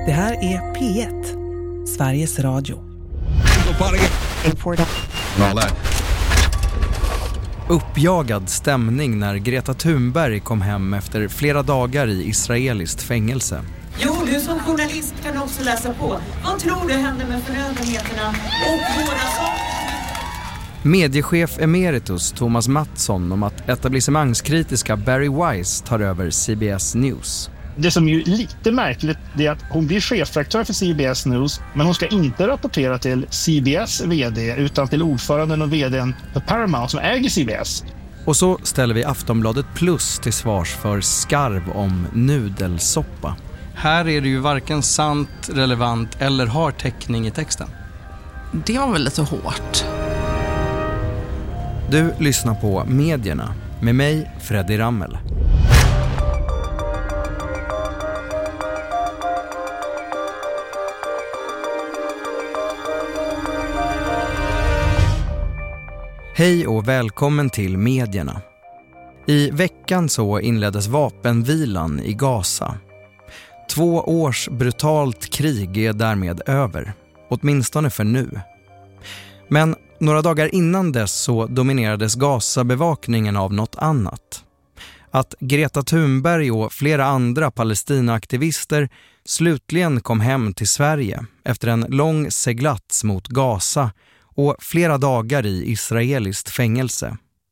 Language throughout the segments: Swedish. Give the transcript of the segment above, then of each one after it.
Det här är P1, Sveriges Radio. Uppjagad stämning när Greta Thunberg kom hem efter flera dagar i israeliskt fängelse. Jo, du som journalist kan också läsa på. Vad tror du händer med förnödenheterna och våra saker? Mediechef emeritus Thomas Mattsson om att etablissemangskritiska Barry Weiss tar över CBS News. Det som är ju lite märkligt är att hon blir chefredaktör för CBS News, men hon ska inte rapportera till CBS vd utan till ordföranden och vdn för Paramount som äger CBS. Och så ställer vi Aftonbladet Plus till svars för skarv om nudelsoppa. Här är det ju varken sant, relevant eller har täckning i texten. Det var väl lite hårt. Du lyssnar på Medierna med mig, Freddy Rammel. Hej och välkommen till Medierna. I veckan så inleddes vapenvilan i Gaza. 2 års brutalt krig är därmed över, åtminstone för nu. Men några dagar innan dess så dominerades Gaza-bevakningen av något annat. Att Greta Thunberg och flera andra Palestina-aktivister slutligen kom hem till Sverige efter en lång seglats mot Gaza och flera dagar i israeliskt fängelse.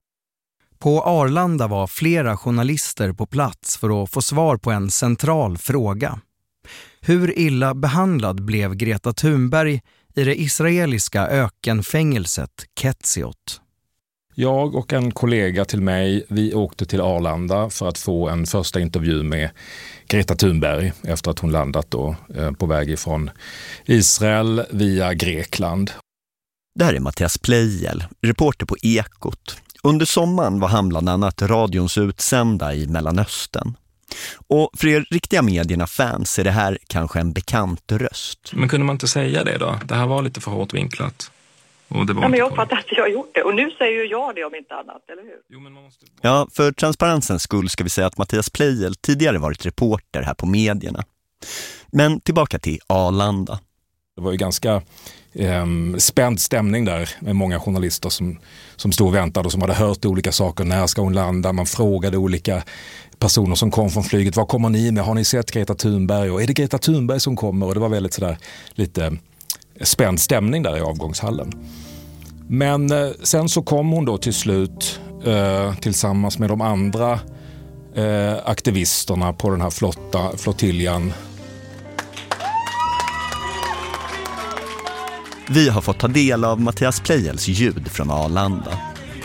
På Arlanda var flera journalister på plats för att få svar på en central fråga. Hur illa behandlad blev Greta Thunberg i det israeliska ökenfängelset Ketziot? Jag och en kollega till mig, vi åkte till Arlanda för att få en första intervju med Greta Thunberg efter att hon landat då, på väg ifrån Israel via Grekland. Det här är Mattias Pleijel, reporter på Ekot. Under sommaren var han bland annat radions utsända i Mellanöstern. Och för er riktiga medierna-fans är det här kanske en bekant röst. Men kunde man inte säga det då? Det här var lite för hårt vinklat. Och det var men jag fattar att jag har gjort det. Och nu säger ju jag det om inte annat, eller hur? Jo, men man måste... Ja, för transparensens skull ska vi säga att Mattias Pleijel tidigare varit reporter här på Medierna. Men tillbaka till Arlanda. Det var ju ganska spänd stämning där med många journalister som stod och väntade och som hade hört olika saker. När ska hon landa? Man frågade olika personer som kom från flyget. Vad kommer ni med? Har ni sett Greta Thunberg? Och är det Greta Thunberg som kommer? Och det var väldigt sådär lite spänd stämning där i avgångshallen. Men sen så kom hon då till slut tillsammans med de andra aktivisterna på den här flottiljan. Vi har fått ta del av Mattias Pleijels ljud från Arlanda.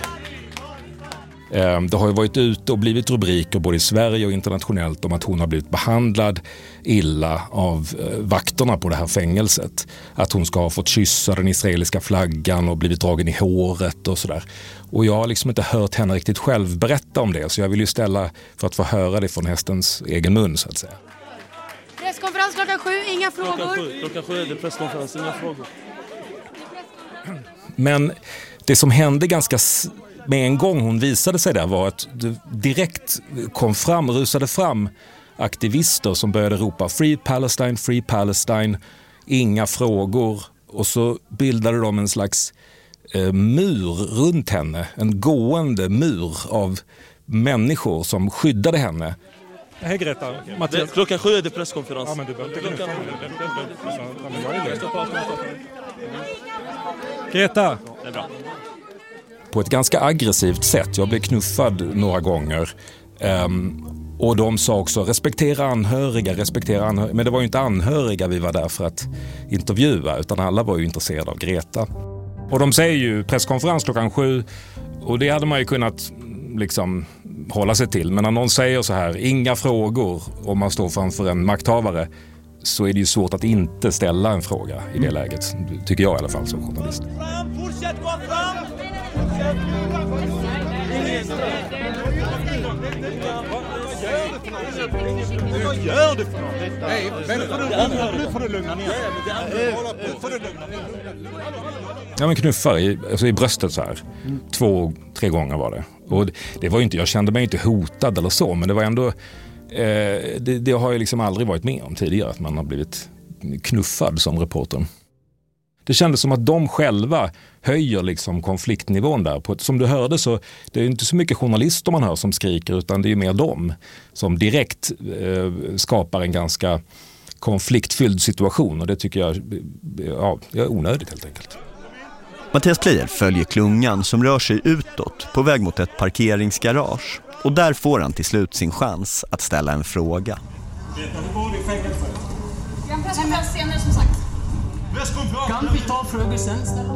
Det har ju varit ute och blivit rubriker både i Sverige och internationellt om att hon har blivit behandlad illa av vakterna på det här fängelset. Att hon ska ha fått kyssa den israeliska flaggan och blivit dragen i håret och sådär. Och jag har liksom inte hört henne riktigt själv berätta om det, så jag vill ju ställa för att få höra det från hästens egen mun så att säga. Presskonferens klockan 7, inga frågor. Klockan 7 är det presskonferens, inga frågor. Men det som hände ganska med en gång hon visade sig där var att det direkt rusade fram aktivister som började ropa Free Palestine, inga frågor. Och så bildade de en slags mur runt henne, en gående mur av människor som skyddade henne. Hej Greta, Mattias. Klockan 7 är det presskonferens. Ja, men du behöver inte Greta. Det är bra. På ett ganska aggressivt sätt. Jag blev knuffad några gånger. Och de sa också respektera anhöriga. Men det var ju inte anhöriga vi var där för att intervjua, utan alla var ju intresserade av Greta. Och de säger ju presskonferens klockan 7, och det hade man ju kunnat liksom hålla sig till. Men när någon säger så här, inga frågor, om man står framför en makthavare, så är det ju svårt att inte ställa en fråga i det läget, tycker jag i alla fall som journalist. Fortsätt gå fram! Vad gör du för något? Nej, nu får du lugna ner. Ja, men knuffar i bröstet så här. 2-3 gånger var det. Och det var ju inte, jag kände mig inte hotad eller så, men det var ändå det har ju liksom aldrig varit med om tidigare, att man har blivit knuffad som reportern. Det kändes som att de själva höjer liksom konfliktnivån där. Som du hörde så det är inte så mycket journalister man hör som skriker, utan det är mer de som direkt skapar en ganska konfliktfylld situation, och det tycker jag är onödigt helt enkelt. Mattias Pleijel följer klungan som rör sig utåt på väg mot ett parkeringsgarage, och där får han till slut sin chans att ställa en fråga. Jag pressar senare som sagt. Kan vi ta frågor sen ställa?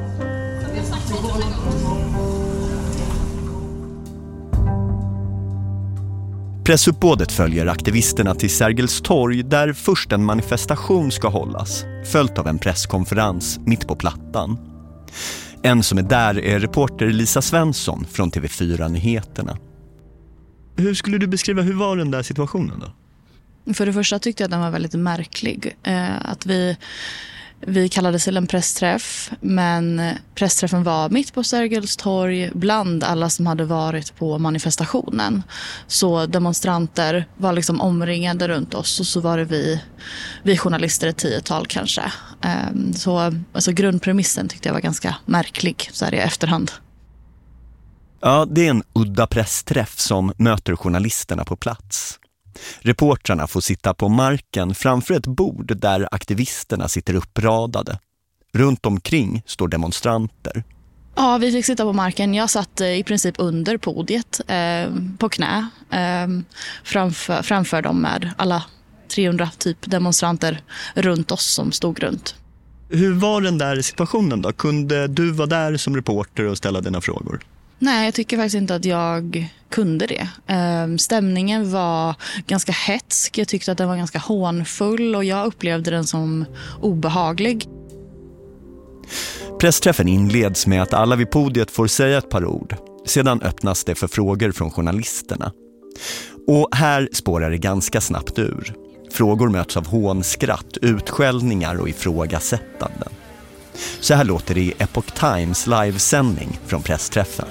Pressuppbådet följer aktivisterna till Sergels torg, där först en manifestation ska hållas, följt av en presskonferens mitt på plattan. En som är där är reporter Lisa Svensson från TV4-nyheterna. Hur skulle du beskriva, hur var den där situationen då? För det första tyckte jag att den var väldigt märklig. Att vi kallades till en pressträff, men pressträffen var mitt på Sergels torg bland alla som hade varit på manifestationen. Så demonstranter var liksom omringade runt oss, och så var det vi journalister, ett 10-tal kanske. Så alltså grundpremissen tyckte jag var ganska märklig så här i efterhand. Ja, det är en udda pressträff som möter journalisterna på plats. Reportrarna får sitta på marken framför ett bord där aktivisterna sitter uppradade. Runt omkring står demonstranter. Ja, vi fick sitta på marken. Jag satt i princip under podiet på knä framför dem med alla 300 typ demonstranter runt oss som stod runt. Hur var den där situationen då? Kunde du vara där som reporter och ställa dina frågor? Nej, jag tycker faktiskt inte att jag kunde det. Stämningen var ganska hetsk. Jag tyckte att den var ganska hånfull, och jag upplevde den som obehaglig. Pressträffen inleds med att alla vid podiet får säga ett par ord. Sedan öppnas det för frågor från journalisterna. Och här spårar det ganska snabbt ur. Frågor möts av hånskratt, utskällningar och ifrågasättanden. Så här låter det i Epoch Times livesändning från pressträffen.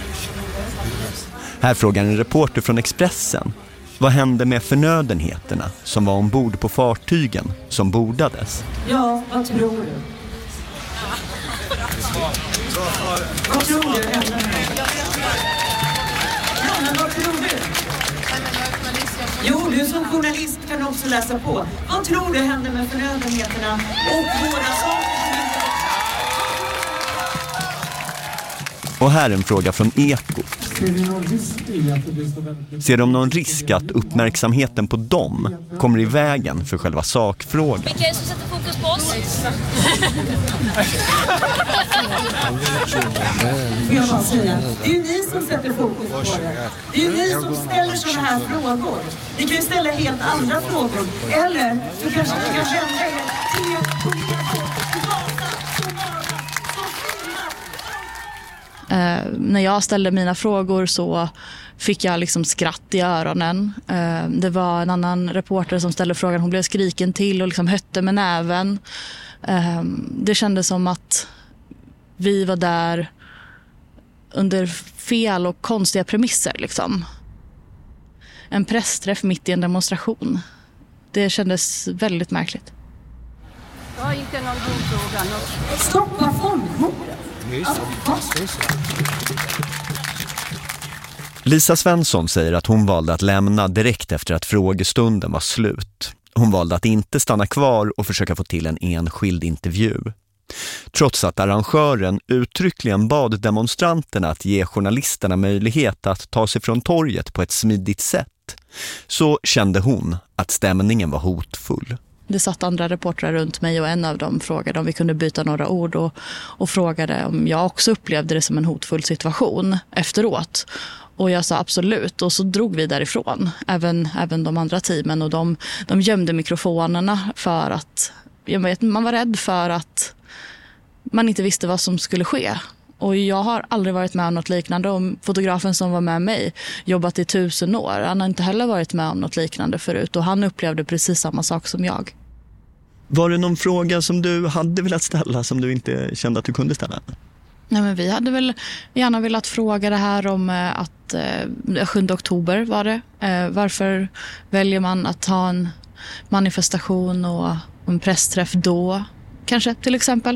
Här frågar en reporter från Expressen: vad hände med förnödenheterna som var ombord på fartygen som bordades? Ja, vad tror du? Vad tror du hände med? Ja, men vad tror du? Jo, du som journalist kan också läsa på. Vad tror du hände med förnödenheterna och våra saker? Och här en fråga från Ekot. Ser de någon risk att uppmärksamheten på dem kommer i vägen för själva sakfrågan? Vilka är det som sätter fokus på oss? Jag bara säga, det är ju ni som sätter fokus på det. Det är ju ni som ställer sådana här frågor. Ni kan ju ställa helt andra frågor. Eller så kanske ni kan vända er till När jag ställde mina frågor så fick jag liksom skratt i öronen. Det var en annan reporter som ställde frågan. Hon blev skriken till och liksom hötte med näven. Det kändes som att vi var där under fel och konstiga premisser. Liksom. En pressträff mitt i en demonstration. Det kändes väldigt märkligt. Jag har inte någon god fråga. Stoppa folkmordet. Lisa Svensson säger att hon valde att lämna direkt efter att frågestunden var slut. Hon valde att inte stanna kvar och försöka få till en enskild intervju. Trots att arrangören uttryckligen bad demonstranterna att ge journalisterna möjlighet att ta sig från torget på ett smidigt sätt, så kände hon att stämningen var hotfull. Det satt andra reportrar runt mig, och en av dem frågade om vi kunde byta några ord och frågade om jag också upplevde det som en hotfull situation efteråt. Och jag sa absolut, och så drog vi därifrån, även de andra teamen, och de gömde mikrofonerna för att man var rädd för att man inte visste vad som skulle ske. Och jag har aldrig varit med om något liknande, och fotografen som var med mig jobbat i 1000 år. Han har inte heller varit med om något liknande förut, och han upplevde precis samma sak som jag. Var det någon fråga som du hade velat ställa som du inte kände att du kunde ställa? Nej, men vi hade väl gärna velat fråga det här om att 7 oktober var det. Varför väljer man att ha en manifestation och En pressträff då, kanske till exempel.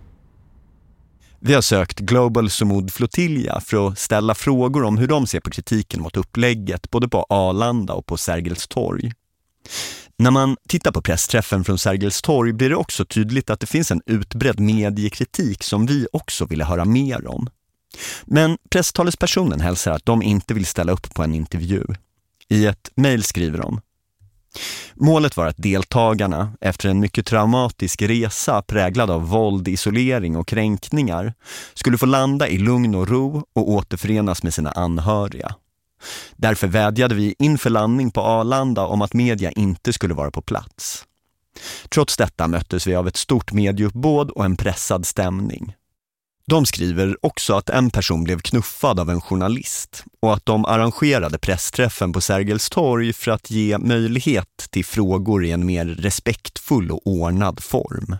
Vi har sökt Global Sumud Flottilja för att ställa frågor om hur de ser på kritiken mot upplägget både på Arlanda och på Sergels torg. När man tittar på pressträffen från Sergels torg blir det också tydligt att det finns en utbredd mediekritik som vi också ville höra mer om. Men presstalespersonen hälsar att de inte vill ställa upp på en intervju. I ett mejl skriver de: målet var att deltagarna, efter en mycket traumatisk resa präglad av våld, isolering och kränkningar, skulle få landa i lugn och ro och återförenas med sina anhöriga. Därför vädjade vi inför landning på Arlanda om att media inte skulle vara på plats. Trots detta möttes vi av ett stort medieuppbåd och en pressad stämning. De skriver också att en person blev knuffad av en journalist och att de arrangerade pressträffen på Sergels torg för att ge möjlighet till frågor i en mer respektfull och ordnad form.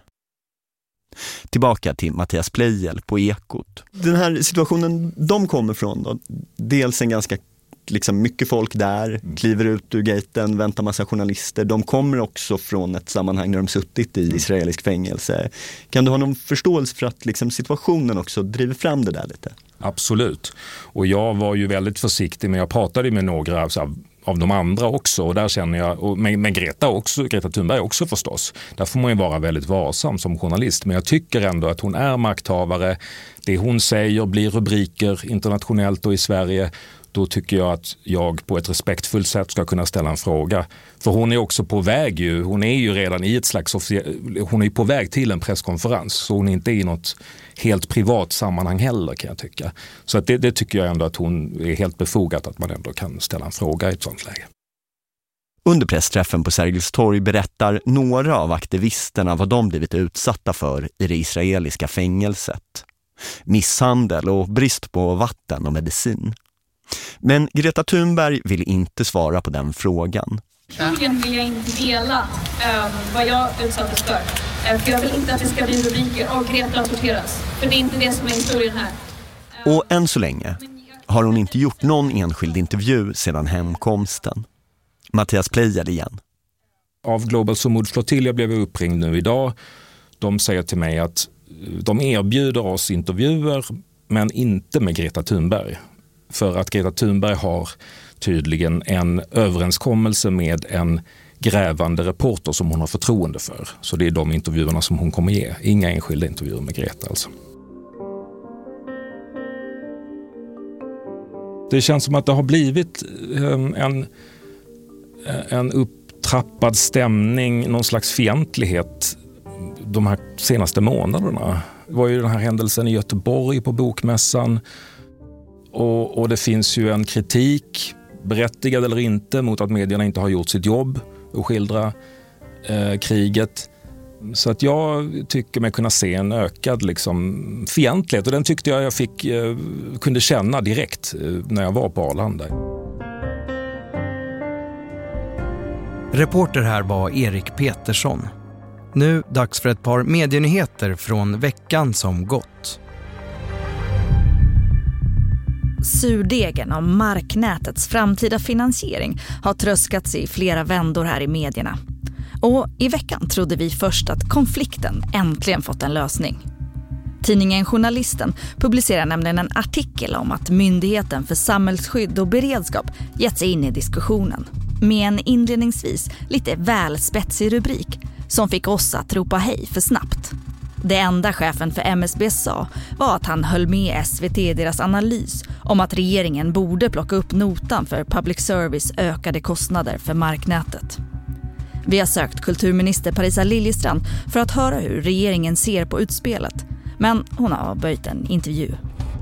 Tillbaka till Mattias Pleijel på Ekot. Den här situationen de kommer från då, dels en ganska mycket folk där, kliver ut ur gaten, väntar massa journalister. De kommer också från ett sammanhang när de suttit i israelisk fängelse. Kan du ha någon förståelse för att situationen också driver fram det där lite? Absolut. Och jag var ju väldigt försiktig, men jag pratade med några av de andra också, och där känner jag, och med Greta Thunberg också förstås. Där får man ju vara väldigt varsam som journalist, men jag tycker ändå att hon är makthavare. Det hon säger blir rubriker internationellt och i Sverige. Då tycker jag att jag på ett respektfullt sätt ska kunna ställa en fråga. För hon är också på väg hon är ju redan i ett slags hon är på väg till en presskonferens, så hon är inte i något helt privat sammanhang heller, kan jag tycka. Så att det tycker jag ändå att hon är helt befogat att man ändå kan ställa en fråga i ett sånt läge. Under pressträffen på Sergels torg berättar några av aktivisterna vad de blivit utsatta för i det israeliska fängelset. Misshandel och brist på vatten och medicin. Men Greta Thunberg vill inte svara på den frågan. Egentligen vill jag inte dela vad jag utsattes för. För jag vill inte att det ska bli rubriker och Greta torteras. För det är inte det som är historien här. Och än så länge har hon inte gjort någon enskild intervju sedan hemkomsten. Mattias Pleijel igen. Av Global Sumud Flottilja blev jag uppringd nu idag. De säger till mig att de erbjuder oss intervjuer, men inte med Greta Thunberg. För att Greta Thunberg har tydligen en överenskommelse med en grävande reporter som hon har förtroende för. Så det är de intervjuerna som hon kommer ge. Inga enskilda intervjuer med Greta alltså. Det känns som att det har blivit en upptrappad stämning, någon slags fientlighet de här senaste månaderna. Det var ju den här händelsen i Göteborg på Bokmässan. Och det finns ju en kritik, berättigad eller inte, mot att medierna inte har gjort sitt jobb och skildra kriget. Så att jag tycker mig kunna se en ökad fientlighet, och den tyckte jag kunde känna direkt när jag var på Arlanda. Reporter här var Erik Petersson. Nu dags för ett par medienyheter från veckan som gått. Surdegen om marknätets framtida finansiering har tröskats i flera vändor här i medierna. Och i veckan trodde vi först att konflikten äntligen fått en lösning. Tidningen Journalisten publicerar nämligen en artikel om att Myndigheten för samhällsskydd och beredskap gett sig in i diskussionen. Med en inledningsvis lite välspetsig rubrik som fick oss att ropa hej för snabbt. Det enda chefen för MSB sa var att han höll med SVT i deras analys om att regeringen borde plocka upp notan för public service ökade kostnader för marknätet. Vi har sökt kulturminister Parisa Liljestrand för att höra hur regeringen ser på utspelet, men hon har böjt en intervju.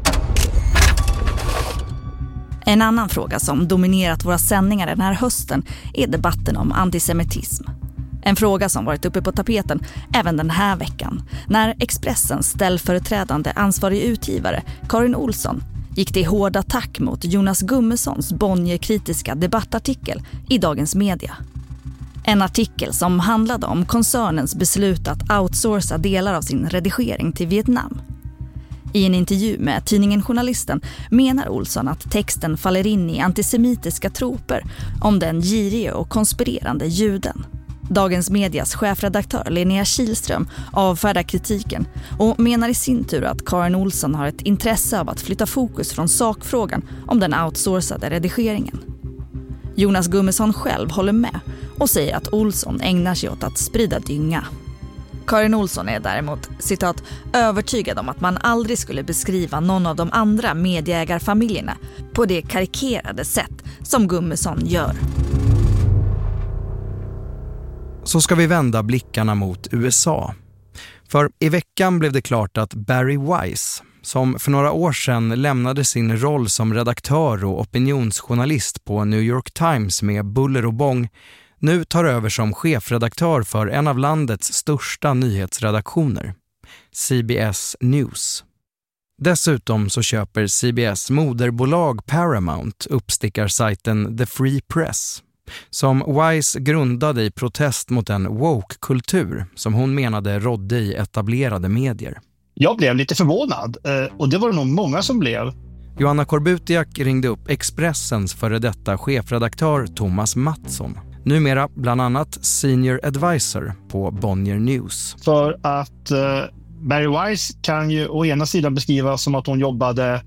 En annan fråga som dominerat våra sändningar den här hösten är debatten om antisemitism. En fråga som varit uppe på tapeten även den här veckan när Expressens ställföreträdande ansvarig utgivare Karin Olsson gick till hård attack mot Jonas Gummessons Bonnier-kritiska debattartikel i Dagens Media. En artikel som handlade om koncernens beslut att outsourca delar av sin redigering till Vietnam. I en intervju med tidningen Journalisten menar Olsson att texten faller in i antisemitiska troper om den girige och konspirerande juden. Dagens Medias chefredaktör Linnea Kihlström avfärdar kritiken och menar i sin tur att Karin Olsson har ett intresse av att flytta fokus från sakfrågan om den outsourcade redigeringen. Jonas Gummesson själv håller med och säger att Olsson ägnar sig åt att sprida dynga. Karin Olsson är däremot, citat, övertygad om att man aldrig skulle beskriva någon av de andra medieägarfamiljerna på det karikerade sätt som Gummesson gör. Så ska vi vända blickarna mot USA. För i veckan blev det klart att Barry Weiss, som för några år sedan lämnade sin roll som redaktör och opinionsjournalist på New York Times med buller och bång, nu tar över som chefredaktör för en av landets största nyhetsredaktioner, CBS News. Dessutom så köper CBS moderbolag Paramount uppstickarsajten The Free Press, som Weiss grundade i protest mot en woke-kultur som hon menade rådde i etablerade medier. Jag blev lite förvånad, och det var det nog många som blev. Joanna Korbutiak ringde upp Expressens före detta chefredaktör Thomas Mattsson, numera bland annat senior advisor på Bonnier News. För att Barry Weiss kan ju å ena sidan beskrivas som att hon jobbade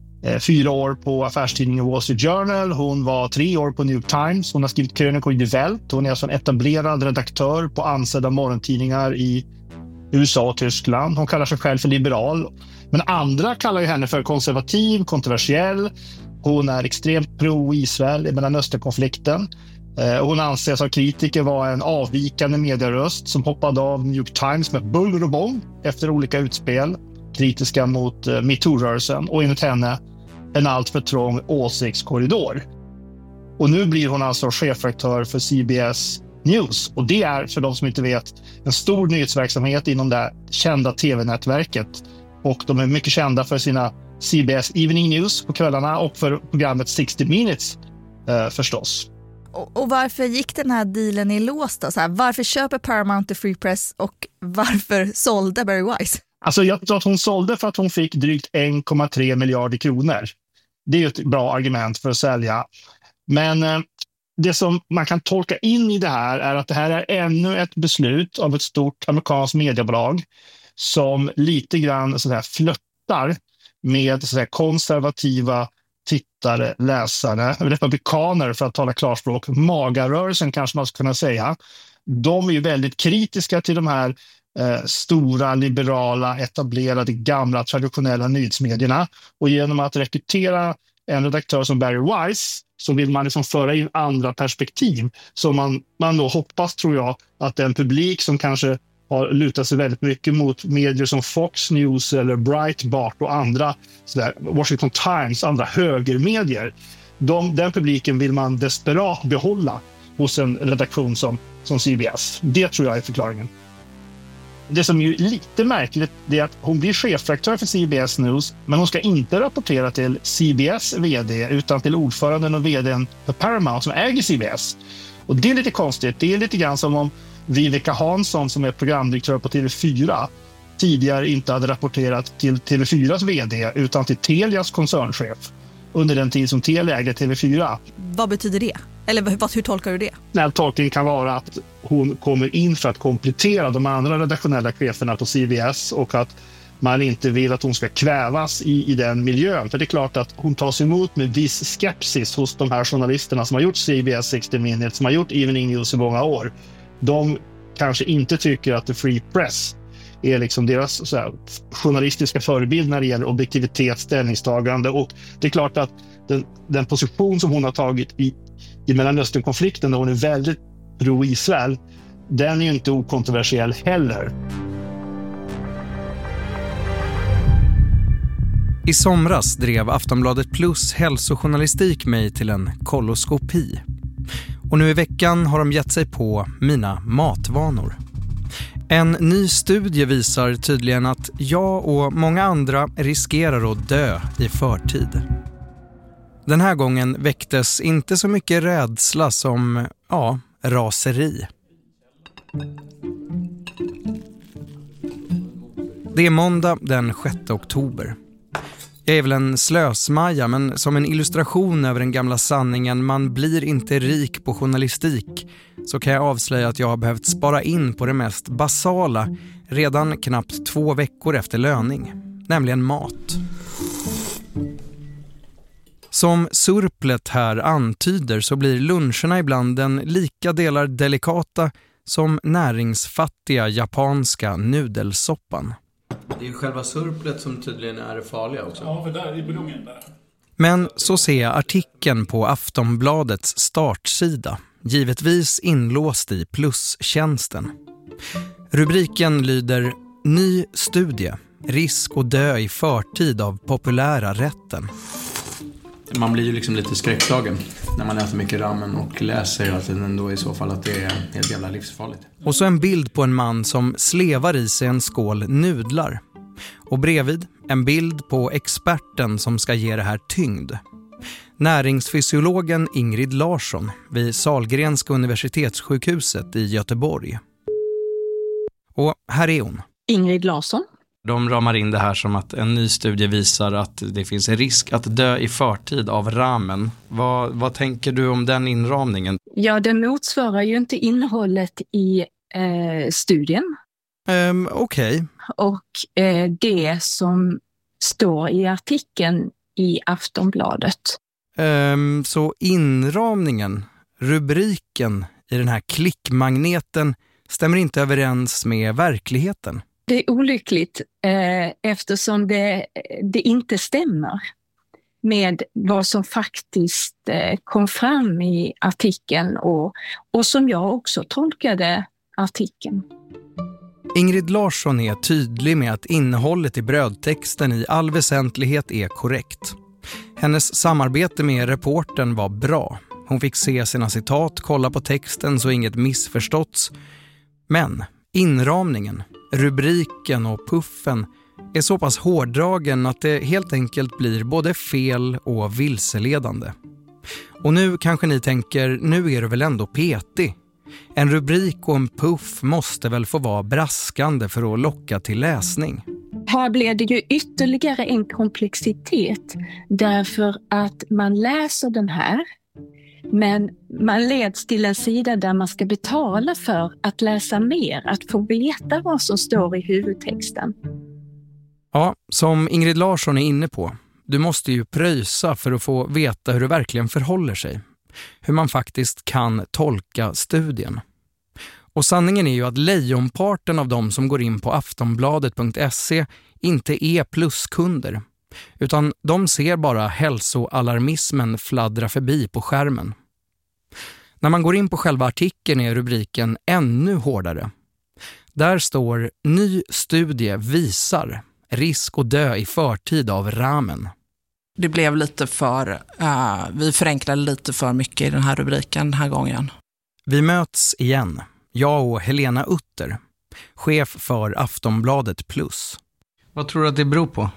4 år på affärstidningen Wall Street Journal. Hon var 3 år på New York Times. Hon har skrivit krönikor i Die Welt. Hon är alltså en etablerad redaktör på ansedda morgontidningar i USA och Tyskland. Hon kallar sig själv för liberal. Men andra kallar ju henne för konservativ, kontroversiell. Hon är extremt pro-Israel i Mellanösternkonflikten. Hon anses av kritiker vara en avvikande medieröst som hoppade av New York Times med buller och bång efter olika utspel kritiska mot MeToo-rörelsen, och enligt henne en alltför trång åsiktskorridor. Och nu blir hon alltså chefredaktör för CBS News, och det är, för de som inte vet, en stor nyhetsverksamhet inom det kända tv-nätverket, och de är mycket kända för sina CBS Evening News på kvällarna och för programmet 60 Minutes förstås. Och varför gick den här dealen i lås då? Så här, varför köper Paramount The Free Press och varför sålde Barry Weiss? Alltså jag tror att hon sålde för att hon fick drygt 1,3 miljarder kronor. Det är ju ett bra argument för att sälja. Men det som man kan tolka in i det här är att det här är ännu ett beslut av ett stort amerikanskt mediebolag som lite grann så här flörtar med så här konservativa tittare, läsare, republikaner för att tala klarspråk, magarörelsen kanske man ska kunna säga. De är ju väldigt kritiska till de här stora, liberala, etablerade, gamla, traditionella nyhetsmedierna, och genom att rekrytera en redaktör som Barry Weiss så vill man liksom föra in andra perspektiv. Så man då hoppas, tror jag, att den publik som kanske har lutat sig väldigt mycket mot medier som Fox News eller Breitbart och andra sådär, Washington Times, andra högermedier, den publiken vill man desperat behålla hos en redaktion som CBS. Det tror jag är förklaringen. Det som är lite märkligt är att hon blir chefredaktör för CBS News, men hon ska inte rapportera till CBS vd utan till ordföranden och vdn för Paramount som äger CBS. Och det är lite konstigt. Det är lite grann som om Viveka Hansson, som är programdirektör på TV4, tidigare inte hade rapporterat till TV4s vd utan till Telias koncernchef under den tid som Telia ägde TV4. Vad betyder det? Eller hur tolkar du det? Den tolkningen kan vara att hon kommer in för att komplettera de andra redaktionella cheferna på CBS, och att man inte vill att hon ska kvävas i den miljön. För det är klart att hon tas emot med viss skepsis hos de här journalisterna som har gjort CBS 60 Minutes, som har gjort Evening News i många år. De kanske inte tycker att The Free Press är liksom deras så här, journalistiska förebild när det gäller objektivitet, ställningstagande. Och det är klart att den position som hon har tagit i Mellanösternkonflikten, där hon är väldigt pro-Israel, den är ju inte okontroversiell heller. I somras drev Aftonbladet Plus hälsojournalistik mig till en koloskopi. Och nu i veckan har de gett sig på mina matvanor. En ny studie visar tydligen att jag och många andra riskerar att dö i förtid. Den här gången väcktes inte så mycket rädsla som, raseri. Det är måndag den 6 oktober. Jag är väl en slösmaja, men som en illustration över den gamla sanningen man blir inte rik på journalistik så kan jag avslöja att jag har behövt spara in på det mest basala redan knappt 2 veckor efter löning, nämligen mat. Som surplet här antyder så blir luncherna ibland en lika delar delikata som näringsfattiga japanska nudelsoppan. Det är själva surplet som tydligen är det farliga också. Ja, för där i buljongen där. Men så ser jag artikeln på Aftonbladets startsida, givetvis inlåst i plustjänsten. Rubriken lyder "Ny studie. Risk att dö i förtid av populära rätten". Man blir ju liksom lite skräckslagen när man äter mycket ramen och läser hela tiden då i så fall att det är helt jävla livsfarligt. Och så en bild på en man som slevar i sig en skål nudlar. Och bredvid en bild på experten som ska ge det här tyngd. Näringsfysiologen Ingrid Larsson vid Sahlgrenska universitetssjukhuset i Göteborg. Och här är hon. Ingrid Larsson. De ramar in det här som att en ny studie visar att det finns en risk att dö i förtid av ramen. Vad tänker du om den inramningen? Ja, det motsvarar ju inte innehållet i studien. Okej. Och det som står i artikeln i Aftonbladet. Så inramningen, rubriken i den här klickmagneten stämmer inte överens med verkligheten. Det är olyckligt eftersom det inte stämmer med vad som faktiskt kom fram i artikeln och som jag också tolkade artikeln. Ingrid Larsson är tydlig med att innehållet i brödtexten i all väsentlighet är korrekt. Hennes samarbete med reportern var bra. Hon fick se sina citat, kolla på texten så inget missförståtts. Men inramningen, rubriken och puffen är så pass hårdragen att det helt enkelt blir både fel och vilseledande. Och nu kanske ni tänker, nu är det väl ändå petig. En rubrik och en puff måste väl få vara braskande för att locka till läsning. Här blev det ju ytterligare en komplexitet därför att man läser den här men man leds till en sida där man ska betala för att läsa mer, att få veta vad som står i huvudtexten. Ja, som Ingrid Larsson är inne på, du måste ju pröjsa för att få veta hur det verkligen förhåller sig. Hur man faktiskt kan tolka studien. Och sanningen är ju att lejonparten av de som går in på aftonbladet.se inte är pluskunder. Utan de ser bara hälsoalarmismen fladdra förbi på skärmen. När man går in på själva artikeln är rubriken ännu hårdare. Där står "Ny studie visar risk att dö i förtid av ramen". Det blev lite för, vi förenklade lite för mycket i den här rubriken den här gången. Vi möts igen, jag och Helena Utter, chef för Aftonbladet Plus. Vad tror du att det beror på?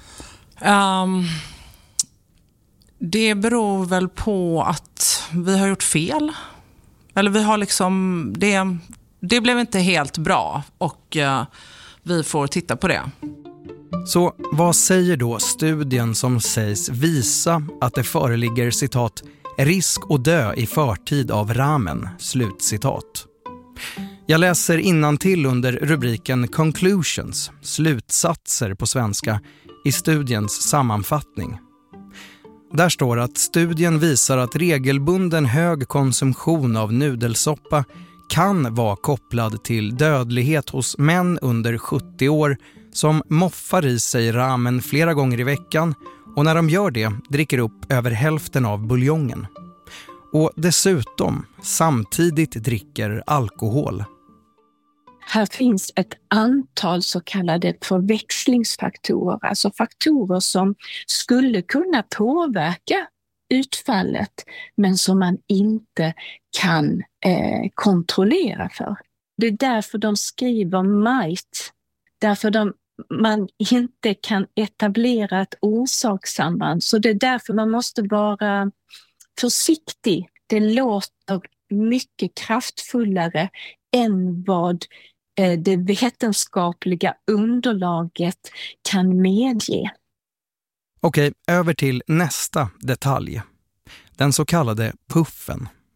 Det beror väl på att vi har gjort fel. Eller vi har liksom, det blev inte helt bra och vi får titta på det. Så vad säger då studien som sägs visa att det föreligger citat risk att dö i förtid av ramen, slutcitat. Jag läser innantill under rubriken Conclusions, slutsatser på svenska, i studiens sammanfattning. Där står att studien visar att regelbunden hög konsumtion av nudelsoppa kan vara kopplad till dödlighet hos män under 70 år som moffar i sig ramen flera gånger i veckan och när de gör det dricker upp över hälften av buljongen. Och dessutom samtidigt dricker alkohol. Här finns ett antal så kallade förväxlingsfaktorer, alltså faktorer som skulle kunna påverka utfallet men som man inte kan kontrollera för. Det är därför de skriver might, därför man inte kan etablera ett orsakssamband. Så det är därför man måste vara försiktig. Det låter mycket kraftfullare än vad det vetenskapliga underlaget kan medge. Okej, över till nästa detalj. Den så kallade puffen.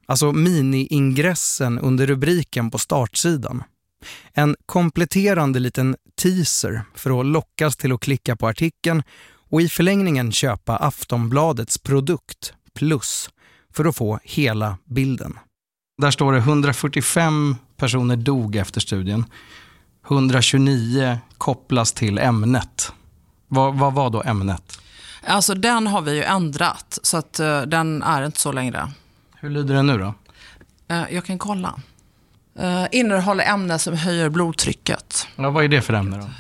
alltså mini-ingressen under rubriken på startsidan. En kompletterande liten teaser för att lockas till att klicka på artikeln och i förlängningen köpa Aftonbladets produkt plus för att få hela bilden. Där står det 145 personer dog efter studien. 129 kopplas till ämnet. Vad var då ämnet? Alltså den har vi ju ändrat så att den är inte så längre. Hur lyder den nu då? Jag kan kolla. Innehåller ämnen som höjer blodtrycket. Ja, vad är det för ämne då?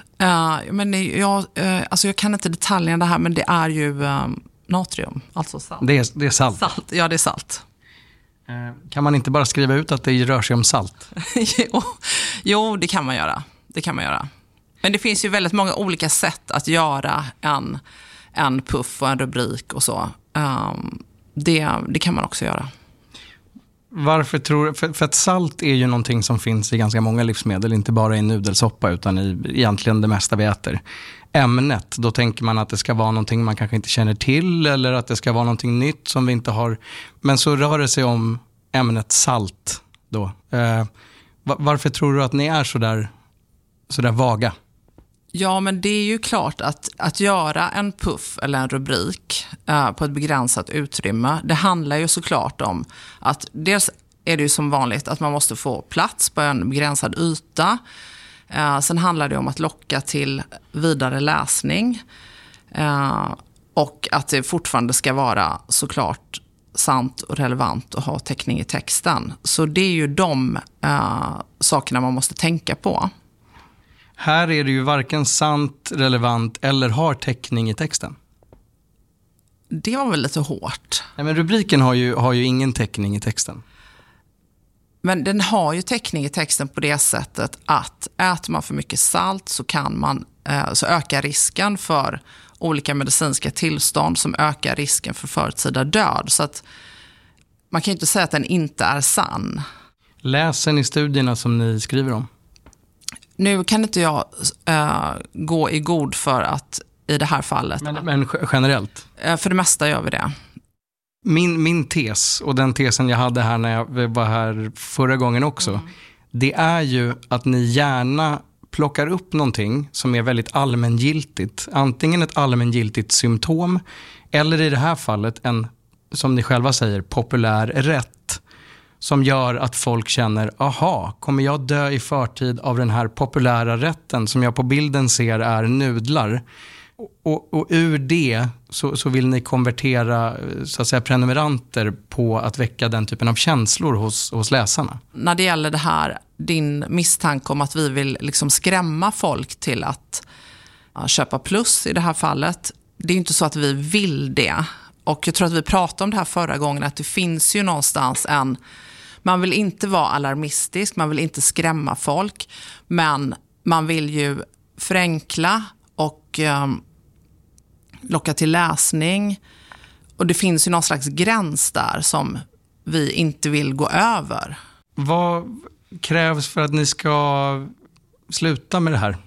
Jag kan inte detaljerna här, men det är ju natrium, alltså salt. Det är salt? Ja, det är salt. Kan man inte bara skriva ut att det rör sig om salt? Jo, det kan man göra. Men det finns ju väldigt många olika sätt att göra en puff och en rubrik och så. Det kan man också göra. Varför tror du? För att salt är ju någonting som finns i ganska många livsmedel, inte bara i nudelsoppa utan i egentligen det mesta vi äter. Ämnet, då tänker man att det ska vara någonting man kanske inte känner till eller att det ska vara någonting nytt som vi inte har. Men så rör det sig om ämnet salt då. Varför tror du att ni är så där vaga? Ja, men det är ju klart att göra en puff eller en rubrik på ett begränsat utrymme, det handlar ju såklart om att dels är det ju som vanligt att man måste få plats på en begränsad yta. Sen handlar det om att locka till vidare läsning och att det fortfarande ska vara såklart sant och relevant och ha täckning i texten. Så det är ju de sakerna man måste tänka på. Här är det ju varken sant, relevant eller har täckning i texten. Det var väl lite hårt. Nej, men rubriken har ju ingen täckning i texten. Men den har ju täckning i texten på det sättet att äter man för mycket salt så ökar risken för olika medicinska tillstånd som ökar risken för förtida död. Så att man kan ju inte säga att den inte är sann. Läser ni studierna som ni skriver om? Nu kan inte jag gå i god för att i det här fallet. Men generellt? För det mesta gör vi det. Min tes och den tesen jag hade här när jag var här förra gången också. Det är ju att ni gärna plockar upp någonting som är väldigt allmängiltigt. Antingen ett allmängiltigt symptom eller i det här fallet en, som ni själva säger, populär rätt. Som gör att folk känner, aha, kommer jag dö i förtid av den här populära rätten som jag på bilden ser är nudlar? Och ur det så vill ni konvertera så att säga prenumeranter på att väcka den typen av känslor hos läsarna. När det gäller det här, din misstanke om att vi vill liksom skrämma folk till att köpa plus i det här fallet. Det är inte så att vi vill det. Och jag tror att vi pratade om det här förra gången, att det finns ju någonstans man vill inte vara alarmistisk, man vill inte skrämma folk, men man vill ju förenkla och locka till läsning. Och det finns ju någon slags gräns där som vi inte vill gå över. Vad krävs för att ni ska sluta med det här?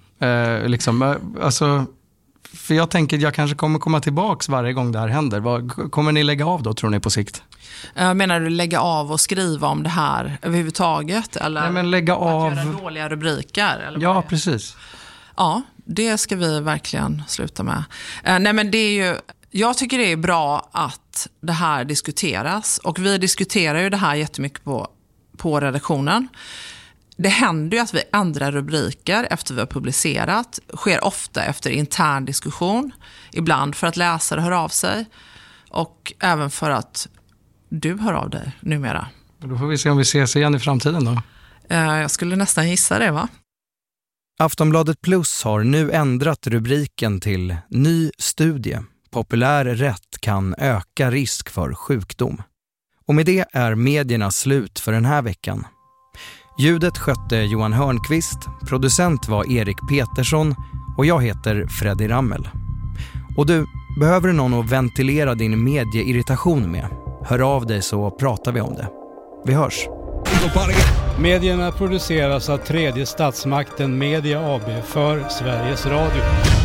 För jag tänker att jag kanske kommer komma tillbaks varje gång det här händer. Kommer ni lägga av då, tror ni, på sikt? Menar du lägga av och skriva om det här överhuvudtaget? Eller nej, men lägga av... göra dåliga rubriker? Eller ja, precis. Ja, det ska vi verkligen sluta med. Nej, men det är ju... Jag tycker det är bra att det här diskuteras. Och vi diskuterar ju det här jättemycket på redaktionen. Det händer ju att vi ändrar rubriker efter vi har publicerat. Sker ofta efter intern diskussion. Ibland för att läsare hör av sig. Och även för att du hör av dig numera. Då får vi se om vi ses igen i framtiden då. Jag skulle nästan gissa det, va? Aftonbladet Plus har nu ändrat rubriken till Ny studie. Populär rätt kan öka risk för sjukdom. Och med det är medierna slut för den här veckan. Ljudet skötte Johan Hörnqvist, producent var Erik Petersson och jag heter Freddy Rammel. Och du, behöver du någon att ventilera din medieirritation med? Hör av dig så pratar vi om det. Vi hörs. Medierna produceras av Tredje statsmakten Media AB för Sveriges Radio.